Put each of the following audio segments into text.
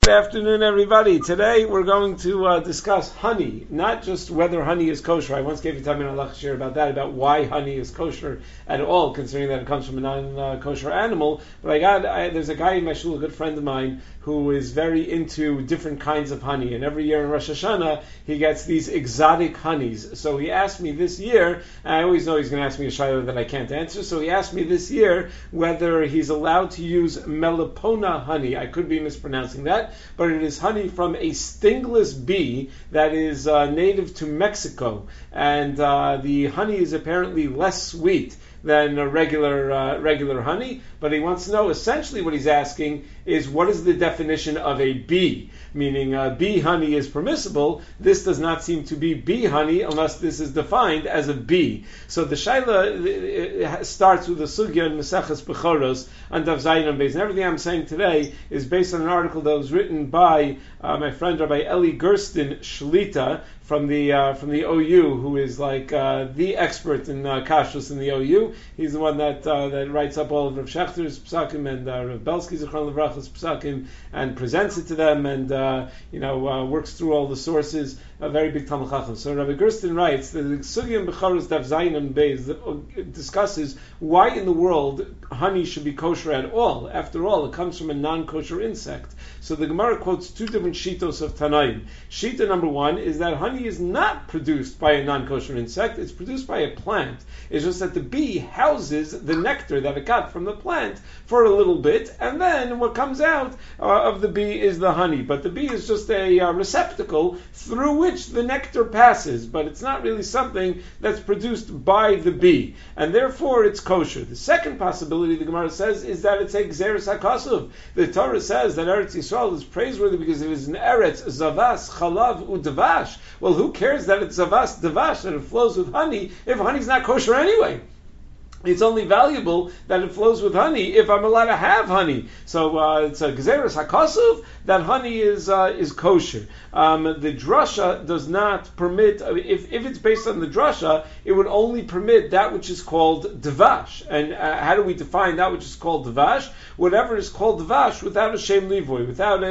Good afternoon, everybody. Today we're going to discuss honey, not just whether honey is kosher. I once gave a Tamil Halach about that, about why honey is kosher at all, considering that it comes from a non-kosher animal. But there's a guy in my shul, a good friend of mine, who is very into different kinds of honey. And every year in Rosh Hashanah, he gets these exotic honeys. So he asked me this year, and I always know he's going to ask me a shayla that I can't answer, so he asked me this year whether he's allowed to use Melipona honey. I could be mispronouncing that, but it is honey from a stingless bee that is native to Mexico. And the honey is apparently less sweet than a regular honey, but he wants to know, essentially what he's asking is, what is the definition of a bee? Meaning bee honey is permissible. This does not seem to be bee honey unless this is defined as a bee. So the shaila starts with the sugya in Maseches Bechoros and Daf Zayin and Beis. And everything I'm saying today is based on an article that was written by my friend Rabbi Eli Gersten Shlita from the OU, who is like the expert in kashrus in the OU. He's the one that writes up all of Rav Shechter's psakim and Rav Belsky's Zichron Livracha's psakim and presents it to them, and works through all the sources. A very big Talmud Chacham. So Rabbi Gersten writes that the Sugya in Bechoros Daf Zayin and Beis discusses why in the world honey should be kosher at all. After all, it comes from a non-kosher insect. So the Gemara quotes two different shitos of Tanaim. Shita number one is that honey is not produced by a non-kosher insect, it's produced by a plant. It's just that the bee houses the nectar that it got from the plant for a little bit, and then what comes out of the bee is the honey. But the bee is just a receptacle through which the nectar passes, but it's not really something that's produced by the bee, and therefore it's kosher. The second possibility, the Gemara says, is that it's a Gzeres HaKasuv. The Torah says that Eretz Yisrael is praiseworthy because it is an Eretz, Zavas, Chalav, Udavash. Well, who cares that it's Zavas, Davash, that it flows with honey, if honey's not kosher anyway? It's only valuable that it flows with honey if I'm allowed to have honey. So it's a Gzeres HaKasuv that honey is kosher. The drasha does not permit, if it's based on the drasha, it would only permit that which is called dvash. And how do we define that which is called dvash? Whatever is called dvash without a shem livoy, without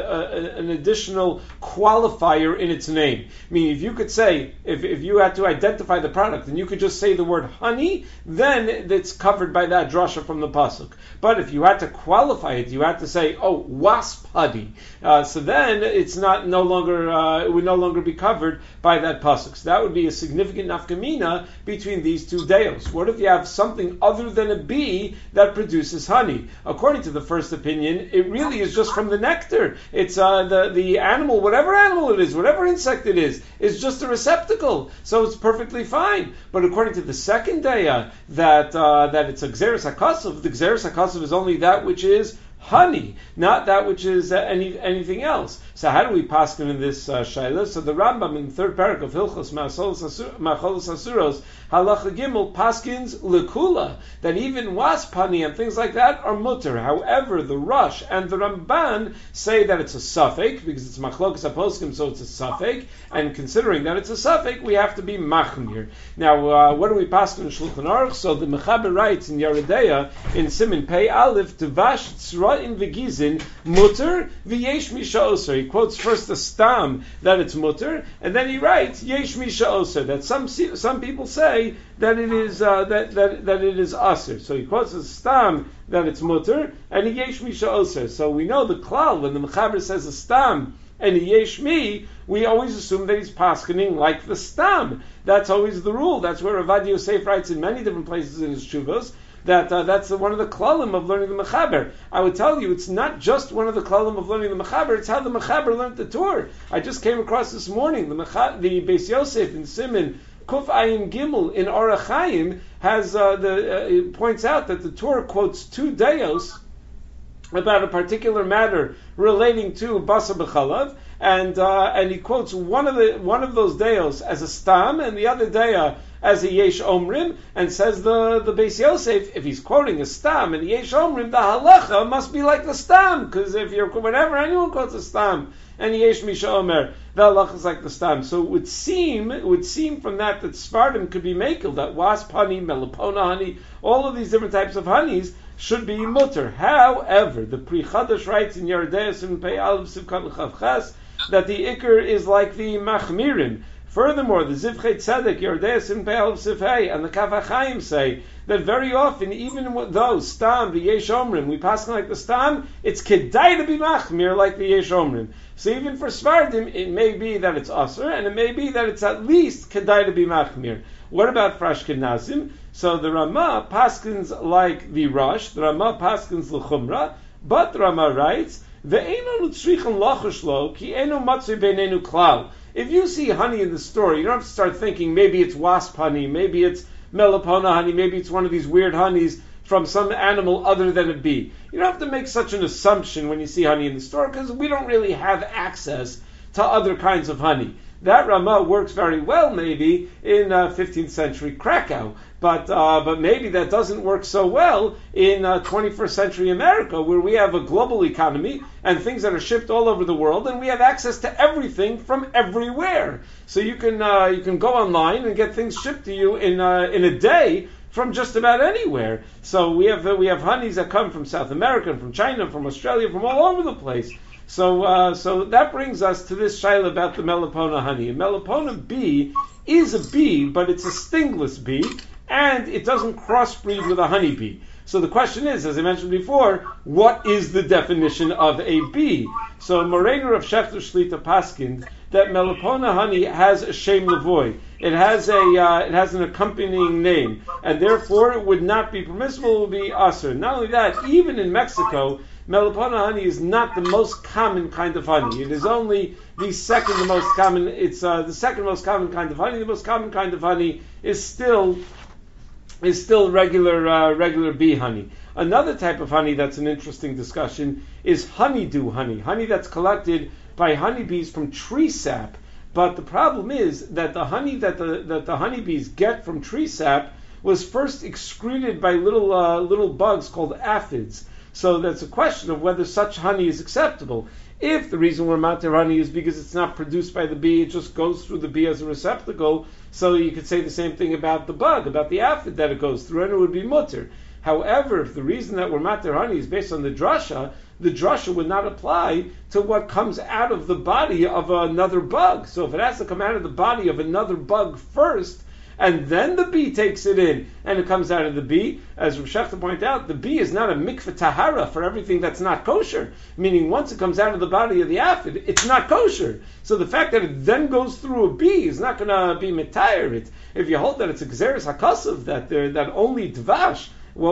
an additional qualifier in its name. I mean, if you could say, if you had to identify the product, and you could just say the word honey, then it's covered by that drasha from the pasuk. But if you had to qualify it, you had to say, wasp honey. So then it's it would no longer be covered by that pasuk. So that would be a significant nafkamina between these two deos. What if you have something other than a bee that produces honey? According to the first opinion, it really is just from the nectar. It's the animal, whatever animal it is, whatever insect it is just a receptacle. So it's perfectly fine. But according to the second daya, that it's a Gzeres HaKasuv, the Gzeres HaKasuv is only that which is honey, not that which is anything else. So how do we paskin in this shaila? So the Rambam in the third parak of Hilchos Macholos Asuros Halacha Gimel paskins lekula, that even wasp honey and things like that are mutter. However, the Rosh and the Ramban say that it's a suffix because it's machlokas aposkim, so it's a suffix. And considering that it's a suffix, we have to be machmir. Now, what do we paskin in Shulchan Aruch? So the Mechaber writes in Yeredeya in Siman Pei Aleph, Devash tzra'in v'gizin mutter v'yesh misha oser. He quotes first the stam that it's mutter, and then he writes yesh misha oser, that some people say that it is that it is aser. So he quotes the stam that it's mutter and he yesh misha oser. So we know the klal when the Mechaber says a stam and a yesh mi, we always assume that he's paskening like the stam. That's always the rule. That's where Avad Yosef writes in many different places in his Shuvos, that's one of the klalim of learning the Mechaber. I would tell you, it's not just one of the klalim of learning the Mechaber, it's how the Mechaber learned the Torah. I just came across this morning, the Beis Yosef in Siman Kuf Ayin Gimel in Orach Chaim has it points out that the Torah quotes two deos about a particular matter relating to Basar B'Chalav, and he quotes one of those deos as a stam and the other dea as a yesh omrim, and says the Beis Yosef, if he's quoting a stam and yesh omrim, the halacha must be like the stam, because whenever anyone quotes a stam and yesh misha omer, the halacha is like the stam. So it would seem from that Sfardim could be makel, that wasp honey, melipona honey, all of these different types of honeys should be mutter. However, the Pri Chadash writes in Yeredeus and Pei Aleph Sivkat L'Chav that the Iker is like the Machmirim. Furthermore, the Zivchei Tzedek, Yeredeus and Pei Aleph Sivhei, and the Kaf HaChaim say that very often, even with those Stam, the Yesh Omrim, we pass like the Stam, it's Kedai to be Machmir like the Yesh Omrim. So even for Svardim, it may be that it's Asr, and it may be that it's at least Kedai to be Machmir. What about for Ashkenazim? So the Rama paskins like the Rosh, the Rama paskins l'chumra, but the Rama writes, Ve'eno nutzrichen lachushlo, ki eno matzui beinenu klal. If you see honey in the store, you don't have to start thinking maybe it's wasp honey, maybe it's melipona honey, maybe it's one of these weird honeys from some animal other than a bee. You don't have to make such an assumption when you see honey in the store, because we don't really have access to other kinds of honey. That Rama works very well maybe in 15th century Krakow, but maybe that doesn't work so well in 21st century America, where we have a global economy and things that are shipped all over the world, and we have access to everything from everywhere. So you can go online and get things shipped to you in a day from just about anywhere. So we have honeys that come from South America, from China, from Australia, from all over the place. So that brings us to this shaila about the melipona honey. A melipona bee is a bee, but it's a stingless bee, and it doesn't crossbreed with a honeybee. So the question is, as I mentioned before, what is the definition of a bee? So Morener of Shechter Shlita Paskind that melipona honey has a shem levoy. It has an accompanying name, and therefore it would not be permissible. It would be asur. Not only that, even in Mexico, melipona honey is not the most common kind of honey. It is only the second most common. It's the second most common kind of honey. The most common kind of honey is still regular bee honey. Another type of honey that's an interesting discussion is honeydew honey. Honey that's collected by honeybees from tree sap. But the problem is that the honey that the honeybees get from tree sap was first excreted by little bugs called aphids. So that's a question of whether such honey is acceptable. If the reason we're matir honey is because it's not produced by the bee, it just goes through the bee as a receptacle, so you could say the same thing about the bug, about the aphid that it goes through, and it would be mutter. However, if the reason that we're matir honey is based on the drasha would not apply to what comes out of the body of another bug. So if it has to come out of the body of another bug first, and then the bee takes it in, and it comes out of the bee. As Rav Shechter pointed out, the bee is not a mikveh tahara for everything that's not kosher. Meaning, once it comes out of the body of the aphid, it's not kosher. So the fact that it then goes through a bee is not going to be mitayer it. If you hold that it's a gzeres hakasav, that only dvash,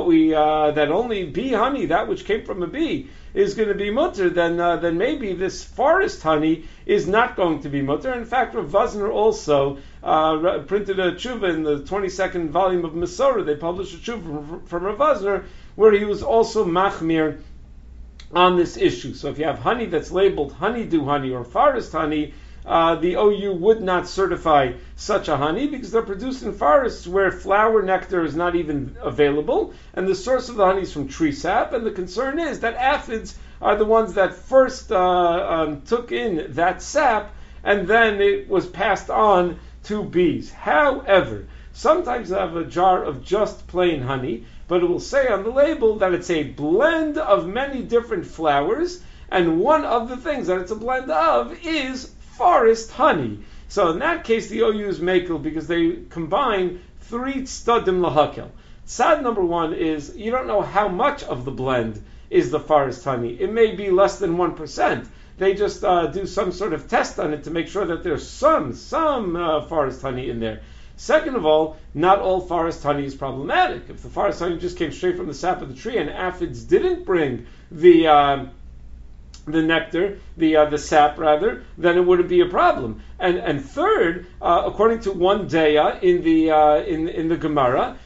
that only bee honey, that which came from a bee, is going to be mutter, then maybe this forest honey is not going to be mutter. In fact, Rav Vazner also printed a tshuva in the 22nd volume of Masorah. They published a tshuva from Rav Vazner where he was also machmir on this issue. So if you have honey that's labeled honeydew honey or forest honey, the OU would not certify such a honey because they're produced in forests where flower nectar is not even available, and the source of the honey is from tree sap, and the concern is that aphids are the ones that first took in that sap, and then it was passed on to bees. However, sometimes I have a jar of just plain honey, but it will say on the label that it's a blend of many different flowers, and one of the things that it's a blend of is forest honey. So in that case, the OU is makel because they combine 3 tzadim lahakel. Tzad number 1 is you don't know how much of the blend is the forest honey. It may be less than 1%. They just do some sort of test on it to make sure that there's some forest honey in there. Second of all, not all forest honey is problematic. If the forest honey just came straight from the sap of the tree and aphids didn't bring the nectar, the sap rather, then it wouldn't be a problem. And third, according to one daya in the Gemara,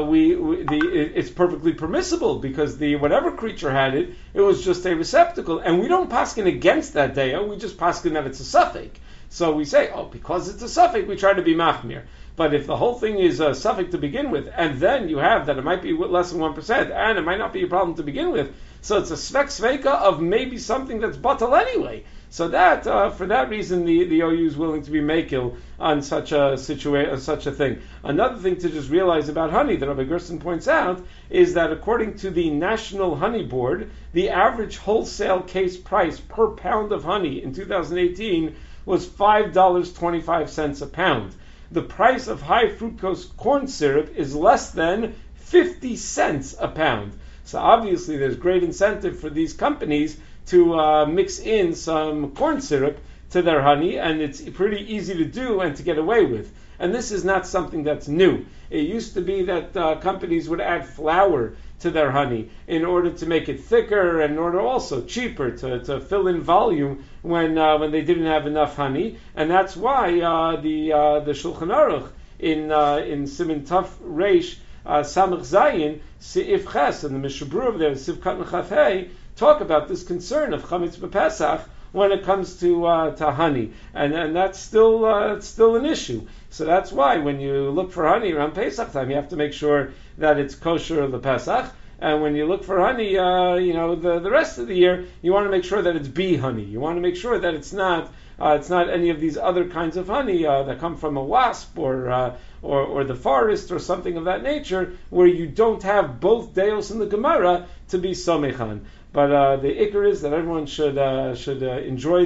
it's perfectly permissible because whatever creature had it, it was just a receptacle, and we don't paskin against that daya. We just paskin that it's a suffix. So we say, because it's a suffix, we try to be machmir. But if the whole thing is a suffix to begin with, and then you have that it might be less than 1%, and it might not be a problem to begin with, so it's a svek sveka of maybe something that's batal anyway. So that, for that reason, the OU is willing to be makil on such a such a thing. Another thing to just realize about honey that Rabbi Gerson points out is that according to the National Honey Board, the average wholesale case price per pound of honey in 2018 was $5.25 a pound. The price of high fructose corn syrup is less than 50 cents a pound. So obviously there's great incentive for these companies to mix in some corn syrup to their honey, and it's pretty easy to do and to get away with. And this is not something that's new. It used to be that companies would add flour to their honey in order to make it thicker and in order also cheaper to fill in volume when they didn't have enough honey. And that's why the Shulchan Aruch in Siman Taf Reish Samach Zayin Seif Ches and the Mishabur there Sivkat Nechafei talk about this concern of chametz b'Pesach when it comes to honey, and that's still an issue. So that's why when you look for honey around Pesach time, you have to make sure that it's kosher l'Pesach. And when you look for honey, the rest of the year, you want to make sure that it's bee honey. You want to make sure that it's not any of these other kinds of honey that come from a wasp or the forest or something of that nature, where you don't have both deos in the Gemara to be somechan. But the ikar is that everyone should enjoy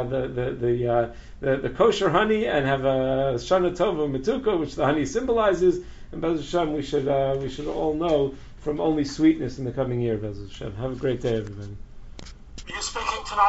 the kosher honey and have a shana tova metuka, which the honey symbolizes. And Bez Hashem, we should all know from only sweetness in the coming year. Bez Hashem, have a great day, everybody.